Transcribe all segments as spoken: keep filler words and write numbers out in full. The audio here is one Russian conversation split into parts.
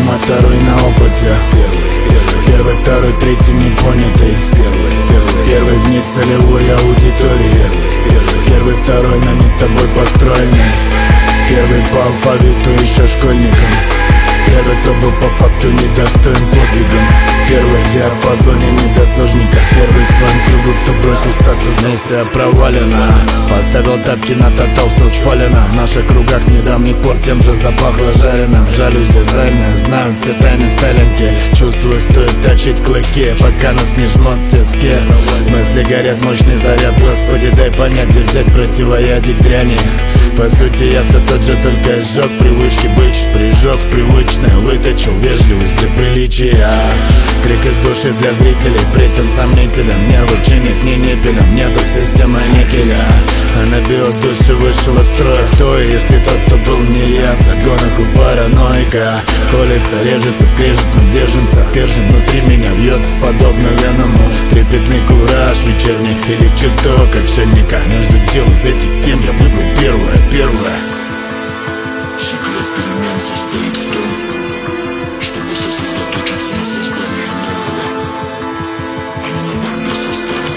прямой, второй на опыте. Первый, первый, первый, второй, третий непонятый. Первый, первый, первый в нецелевой аудитории. Первый, первый, второй на не тобой построенный. Первый по алфавиту еще школьником. Первый, кто был по факту недостоин подвигом. Первый в диапазоне недосужника. Первый в своем кругу, кто бросил статус. Миссия провалена. Поставил тапки на тотал, все спалено. В наших кругах с недавних пор тем же запахло жареным. Жалюзи зальные, знаю все тайны сталинки. Чувствую, стоит точить клыки, пока нас не жмут тиски. Мысли горят, мощный заряд. Господи, дай понять, где взять противоядие к дряни. По сути я все тот же, только изжег привычки быть. Прижег в привычное, выточил вежливость для приличия. Крик из души для зрителей, претен сомнителен. Нервы чинит не непелем, нету системы никеля. Анабиоз души вышел из строя. Кто и если тот, кто был не я. В загонах у параноика. Колется, режется, скрежет, но держимся. Стержень внутри меня вьется, подобно веному. Трепетный кураж вечерний или чертог отшельника. Между дел из этих тем я выбрал первое, первое. Секрет перемен состоит в том, чтобы сосредоточиться на создании нового, а не на борьбе со старым.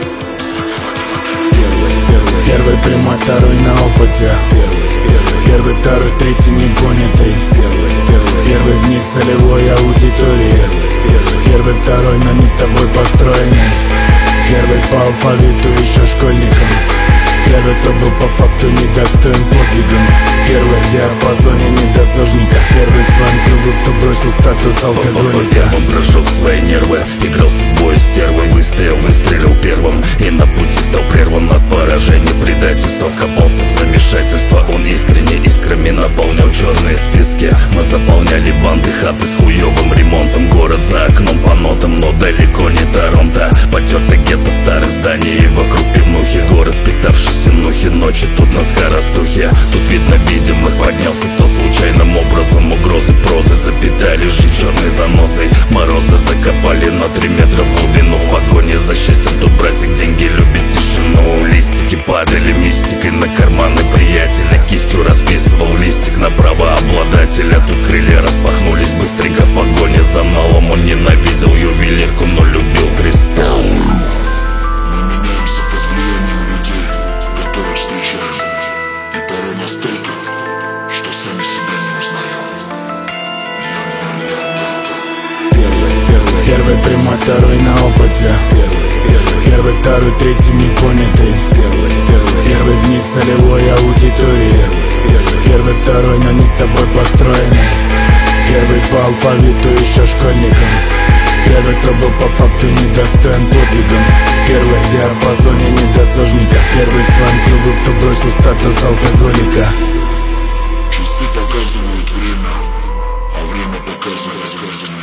Первый, первый, первый прямой, второй на опыте. Первый, первый, первый, второй, третий непонятый. Первый, первый, первый в нецелевой аудитории. Первый, первый, второй, но не тобой построенный. Первый по алфавиту еще школьником. Первый, кто был по факту недостоин подвигом. Первый в диапазоне недосужника. Первый в своем кругу, кто бросил статус алкоголика. Он прожег свои нервы, играл судьбой стервы. Выстоял, выстрелил первым, и на пути стал прерван от поражения, предательства. Вкопался в замешательство, он искренне искрами наполнял черные списки. Мы заполняли банды, хаты с хуевым ремонтом. Город за окном по нотам, но далеко не Торонто. Потертый гетто старых зданий, и вокруг пивнухи. Город впитавшийся нухи, ночи тут на скоростухе. Тут видно видимых, поднялся кто случайным образом. Угрозы прозы запитали жизнь черной заносой. Морозы закопали на три метра в глубину. В погоне за счастьем тут братик деньги любит тишину. Листики падали мистикой на карманы приятеля. Кистью расписывал листик на права обладателя. Тут крылья распахнулись быстренько в погоне за налом. Он ненавидел ювелирку, но любил кристалл. Мы меняемся под влиянием людей, которых встречаем. И порой настолько, что сами себя не узнаем. Первый, первый, первый прямой, второй на опыте. Первый, первый, первый, второй, третий непонятый. Первый, первый, первый в нецелевой аудитории. Первый, первый, второй, но не тобой построенный. Первый по алфавиту еще школьником. Первый, кто был по факту недостоин подвигом. Первый в диапазоне недосужника. Первый в своем кругу, кто бросил статус алкоголика. Часы показывают время, а время показывает.